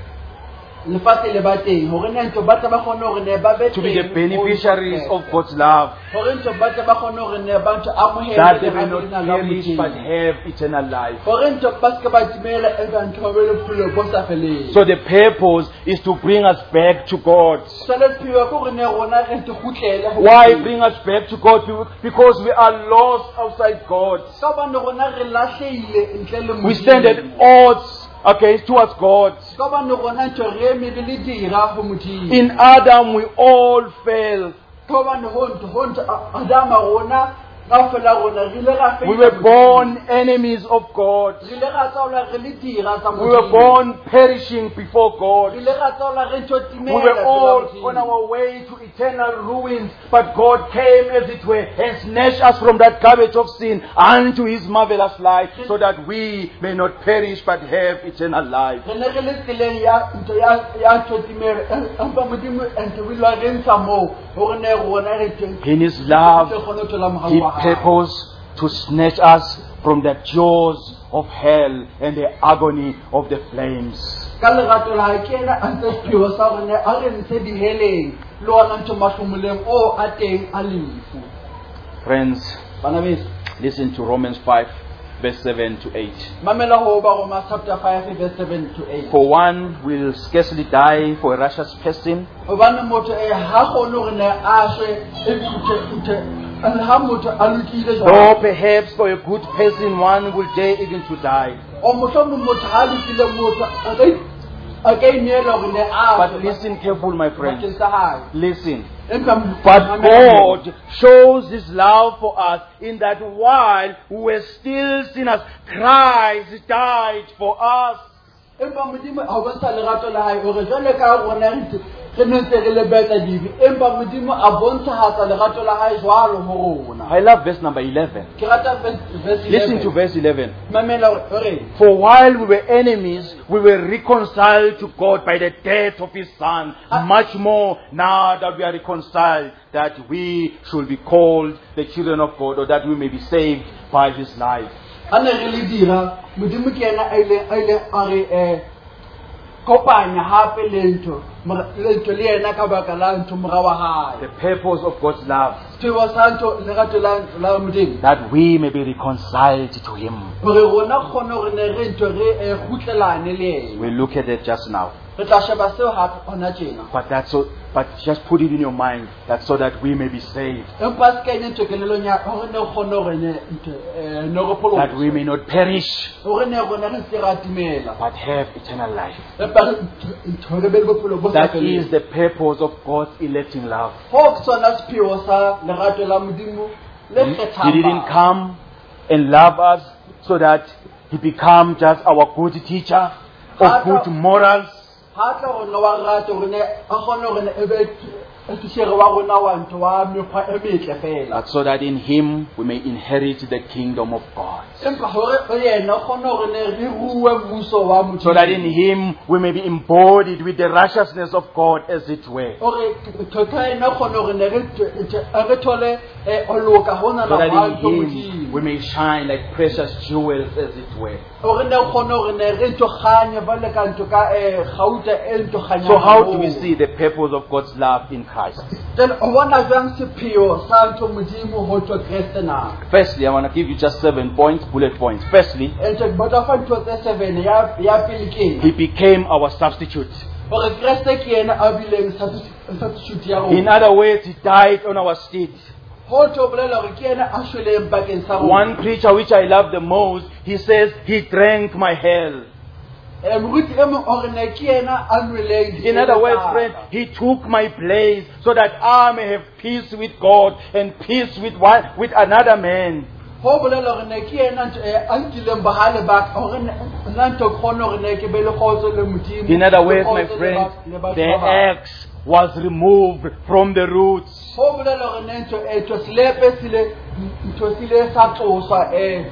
lefatshe le ba teng hore ne ntho ba tla ba kgone hore ne ba be To be the beneficiaries of God's love, hore ntho ba tla ba kgone hore ne ba ntho amohele that they may not perish but have eternal life. hore ntho ba se ka ba timela e ba ntho ba be le bophelo bo sa feleng. So the purpose is to bring us back to God. Sale sepheo ke hore ne rona re ntho kgutlele ho Why Modimo. bring us back to God? Because we are lost outside God. Ka hobane rona re lahleile ntle le We stand at odds against towards God. Ka hobane rona ntho re eme le dira ho Modimo. In Adam we all fell. Ka hobane ho ntho Adama rona kaofela rona re ile ra We were born enemies of God. re ile ra tsaola re le dira tsa We were Modimo. born perishing before Re God. ile ra tsaola re ntho We were timela all pela on Modimo. our way to eternal ruins, but God came, as it were, and snatched us from that garbage of sin unto His marvelous light, so that we may not perish but have eternal life. Re ne re le tseleng ya ntho ya ntho timela empa Modimo ntho o ile a re ntsha moo hore ne rona re teng. In His love, Re kgone ho thola morao He wa hae. purposed to snatch us from the jaws of hell and the agony of the flames. Ka lerato la hae ke yena a ntse sepheo sa hore ne a re ntshe diheleng le ona ntho mahlomoleng o a teng a lefu. Friends, Bana beso, listen to Romans 5, verse 7 to 8. mamela ho ba Romans chapter 5 verse 7 to 8. For one will scarcely die for a righteous person, Hobane motho ha kgone hore ne a shwe e ha motho a lokile though jwalo. perhaps for a good person one will dare even to die. O mohlomong motho ha lokile motho a ka inela hore ne a But shwe listen careful, my friends. bakeng sa hae. Listen. Empa But God shows His love for us in that while we were still sinners, Christ died for us. empa modimo a bontsha lerato la hae hore jwale ka rona re ntse re le betla dibi, empa modimo a bontshahatsa lerato la hae jwalo ho rona. I love verse number 11. Ke rata verse 11. Listen to verse 11. Mamela hore For while we were enemies, we were reconciled to God by the death of His Son. Much more now that we are reconciled, that we should be called the children of God, or that we may be saved by His life. ana re le dira modimo ke yena a ile a re kopanya hape lento le yena ka baka la ntho mora wa hae. The purpose of God's love, Tebo santo lerato la modimo that we may be reconciled to Him. hore rona kgone hore ne re ntho re kgutlelane le yena. We look at it just now. Re tla sheba seo hape hona tjena. But just put it in your mind that so that we may be saved, Empa se kenye ntho kelelong ya hore ne kgone hore ne re pholosa. that we may not perish, Hore ne rona re se ra timela. but have eternal life. Empa ntho re be le bophelo bo sa That feleng. is the purpose of God's electing love. Ho ke sona sepheo sa lerato la modimo le He kgethang. didn't come and love us so that He become just our good teacher of good morals, Ha tla rona wa rata hore ne a kgone hore ne ebe tishere wa rona wa ntho wa mekgwa e metle fela. but so that in Him we may inherit the kingdom of God. Empa hore yena o kgone hore ne re ruwe mmuso wa modimo. So that in Him we may be embodied with the righteousness of God, as it were. Hore thotho ena o kgone hore ne re thole o loka hona So na that ba in ntho Him we modimo. may shine like precious jewels, as it were. Hore ne o kgone hore ne re ntho kganye ba le ka ntho ka gauta e ntho kganyang. So how do we see the purpose of God's love in Christ? Then o bona jwang sepheo sa ntho modimo ho tswa Kriste na. Firstly, I want to give you just 7 points, bullet points. Firstly, Ntho bota fa ntho tse 7 ya pele ke He became our substitute. hore Kriste ke yena a bileng substitute ya In rona. other words, He died on our stead. Ho tlo bolela hore ke yena a shweleng bakeng sa rona. One preacher which I love the most, he says, He drank my hell. Moruti e mong hore ne ke yena a nweleng. In other words, friend, He took my place so that I may have peace with God and peace with another man. ho bolela hore ne ke yena a nkileng bahale ba hore nna ntho kgone hore ne ke be le kgotso le modimo. In other words, Le my kgotso le friend, batho the ba bang. axe was removed from the roots. Ho bolela hore ne ntho slepe sile sa tloswa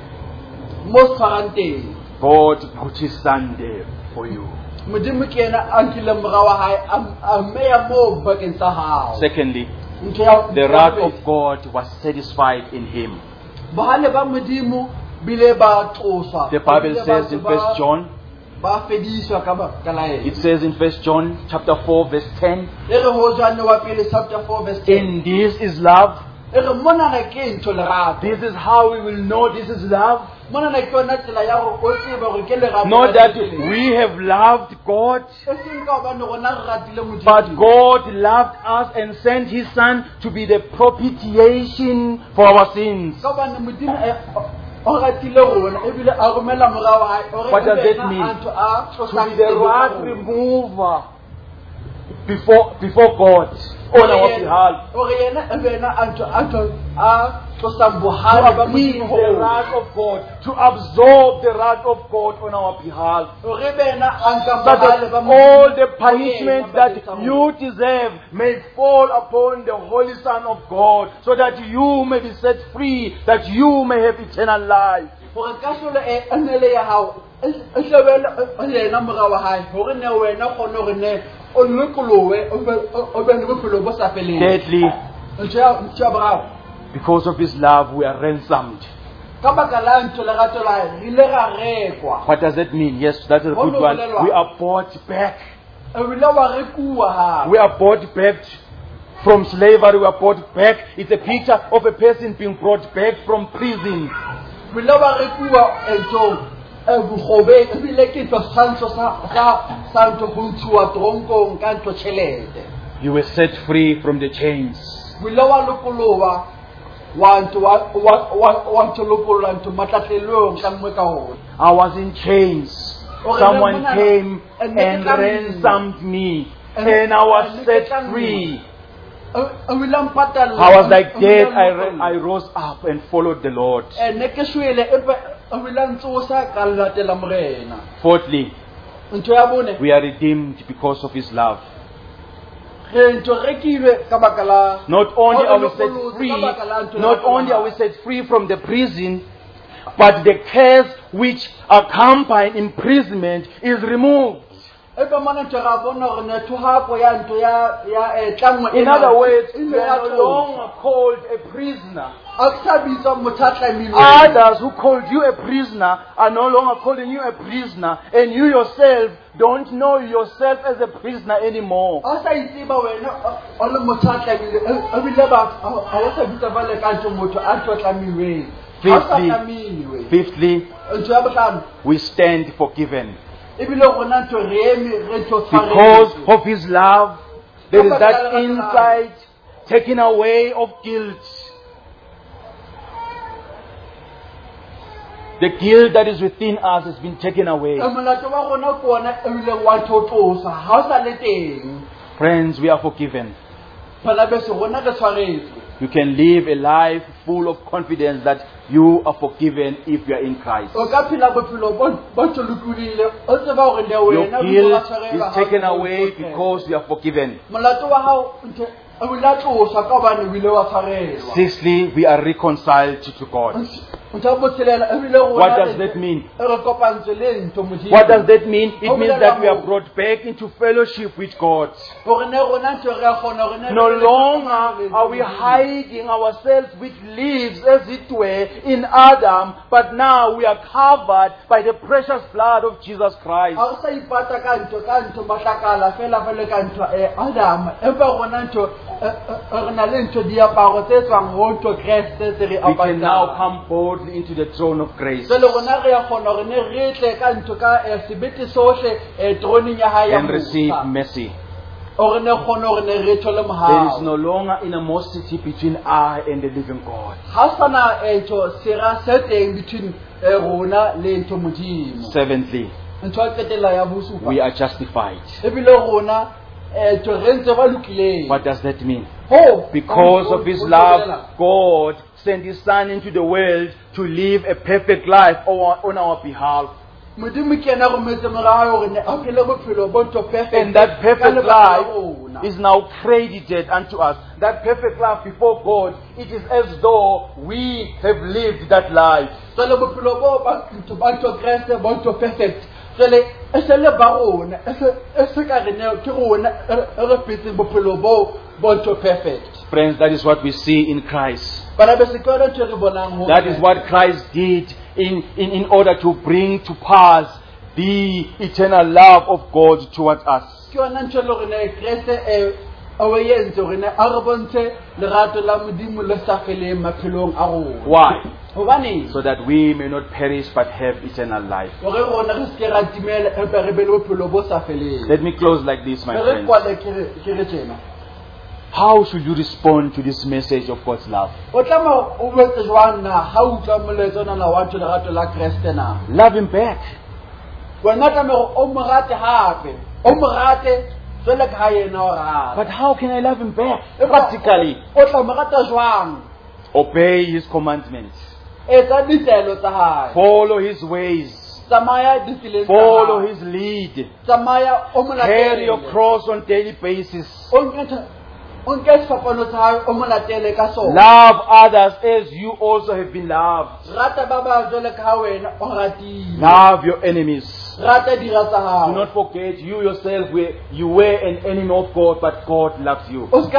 mo tshwarang teng. God put His Son there for you. Modimo ke yena a nkileng mora wa hae a meya mo bakeng sa hao. Secondly, Ntho ya the wrath of God was satisfied in Him. bahale ba modimo bile ba tloswa. The Bible Bile says in ba- 1 John, ba fediswa ka la ena. it says in 1 John chapter 4 verse 10, E re ho Johanne wa pele chapter 4 verse 10. in this is love. E re mona na ke ntho lerato. This is how we will know this is love. Mona na ke yona tsela ya go o tsebe gore ke lerato. Not that we have loved God, e seng ka hobane rona re ratile modimo. but God loved us and sent His Son to be the propitiation for our sins. Ka hobane modimo o ratile rona ebile a romela morao wa hae hore What does ebe that na mean? antho a To tlosang be the pelo wrath ka rona. remover before God on our behalf. Hore yena ebe na antho a tlosang To bohale ba appease modimo ho the rona. wrath of God, to absorb the wrath of God on our behalf. Hore ebe na a nkang So bohale that ba all modimo the ho punishment yena that bakeng sa rona. you deserve may fall upon the Holy Son of God, so that you may be set free, that you may have eternal life. Hore ka hlolo e nele ya hao e hlobele yena morao wa hae hore ne wena kgone hore ne o lokolowe o be le bophelo bo sa feleng. Thirdly, Ntho ya boraro, because of His love, we are ransomed. ka baka la ntho lerato la hae re ile ra rekwa. What does that mean? Yes, that's a good one. We are bought back. Ebile wa rekuwa ha. We are bought back from slavery were brought back. It's a picture of a person being brought back from prison. Bila ba rekuwa ento bogobe ebile ke tlo sanso sa ntho go ntshiwa tronkong ka ntho tšhelete. You were set free from the chains. Bila wa lokolowa wa ntho lokolola ntho matlatlelong ka mmwe ka ona. I was in chains. Someone came and ransomed me, and I was set free. I was like dead. I rose up and followed the Lord. Fourthly, we are redeemed because of His love. Not only are we set free from the prison, but the curse which accompanies imprisonment is removed. In other words, we are no longer called a prisoner. Others who called you a prisoner are no longer calling you a prisoner, and you yourself don't know yourself as a prisoner anymore. Fifthly, we stand forgiven. Because of His love, there is that insight, taking away of guilt. The guilt that is within us has been taken away. Friends, we are forgiven. You can live a life full of confidence that you are forgiven if you are in Christ. Your guilt is taken away because you are forgiven. Sixthly, we are reconciled to God. What does that mean? What does that mean? It means that we are brought back into fellowship with God. No longer are we hiding ourselves with leaves, as it were, in Adam, but now we are covered by the precious blood of Jesus Christ. We can now come boldly into the throne of grace and receive mercy. There is no longer animosity between I and the living God. Seventhly, we are justified. What does that mean? Because of His love, God sent His Son into the world to live a perfect life on our behalf. And that perfect life is now credited unto us. That perfect life before God, it is as though we have lived that life. Friends, that is what we see in Christ. That is what Christ did in order to bring to pass the eternal love of God towards us. Why? So that we may not perish but have eternal life. Let me close like this, my friends. How should you respond to this message of God's love? Love Him back. But how can I love Him back? Practically. Obey His commandments. Follow His ways. Follow His lead. Carry your cross on daily basis. Love others as you also have been loved. Love your enemies. Do not forget, you yourself you were an enemy of God, but God loves you. The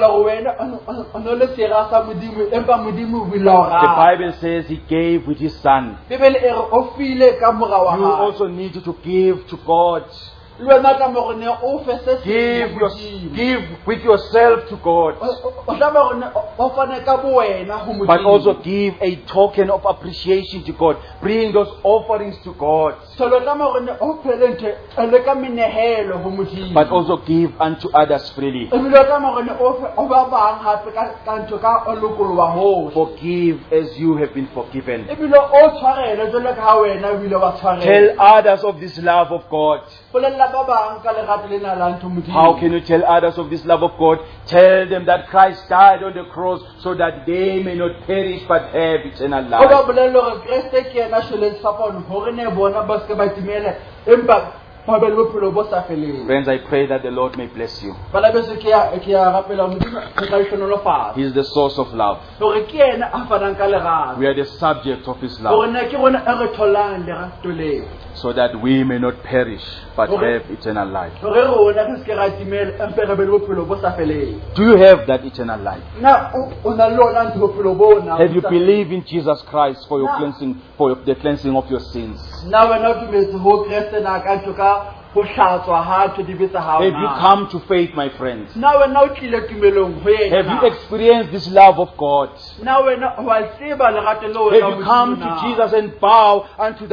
Bible says He gave with His Son. You also need to give to God. le wena ka mo rene o fe se seng Give with yourself to God. o tla ba rene o fane ka bo wena ho Modimo. But also give a token of appreciation to God. Bring those offerings to God. so le tla mo rene o phelente le ka menehelo ho Modimo. But also give unto others freely. ebile o tla mo rene o fe o ba bang hape ka ntho ka o lokoloha ho Forgive as you have been forgiven. ebile o tshwarele jwalo ka ha wena o bile wa tshwarela. Tell others of this love of God. bolella ba bang ka lerato lena la ntho Modimo. How can you tell others of this love of God? Tell them that Christ died on the cross so that they may not perish but have eternal o ba life. bolella hore Kriste ke yena shweleng sa pono hore ne bona ba se ba timele empa ba be le bophelo bo sa feleng. Friends, I pray that the Lord may bless you. bala beso ke ya rapela Modimo re tla itshonolofatsa He is the source of love. hore ke yena a fanang ka lerato We are the subject of His hore love, ne ke rona e re tholang lerato leo so that we may not perish but Okay. have eternal life. hore rona re se ke ra timele empa re be le bophelo bo sa feleng. Do you have that eternal life? na o na le lona ntho bophelo bona Have you believed in Jesus Christ for your No. cleansing, the cleansing of your sins? na wena o dumetse ho Kriste na ka ntho ka ho hlatswa ha ntho di betsa hao Have you na come to faith, my friends? na wena o tlile tumelong ho yena Have you experienced this love of God? na wena wa tseba lerato leo la Have you come Modimo to na? Jesus and bow unto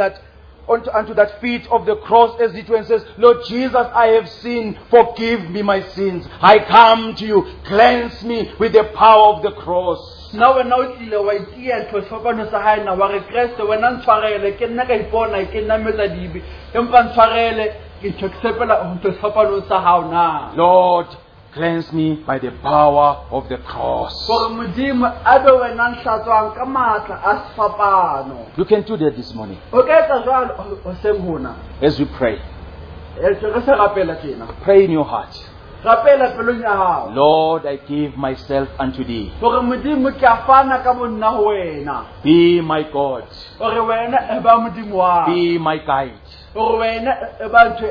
that feet of the cross as it were and says, Lord Jesus, I have sinned, forgive me my sins. I come to you, cleanse me with the power of the cross. na wena o tlile wa itia ntho sefapano sa hae na wa re Kriste wena ntshwarele ke nna ka ipona ke nna metsa dibe empa ntshwarele ke tsepela ntho sefapano sa hao na Lord, cleanse me by the power of the cross. gore Modimo a be wena ntlatswang ka matla a sefapano. You can do that this morning o ka etsa jwalo o seng hona as we pray. re se rapela tjena Pray in your heart. rapela pelong ya hao Lord, I give myself unto thee. gore Modimo ke a fana ka bonna ho wena Be my God. gore wena e ba Modimo wa Be my guide. gore wena e ba ntho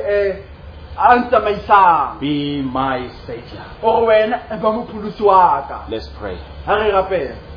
a ntsamaisang Be my Savior. gore wena e ba mopholosi wa ka Let's pray. ha re rapela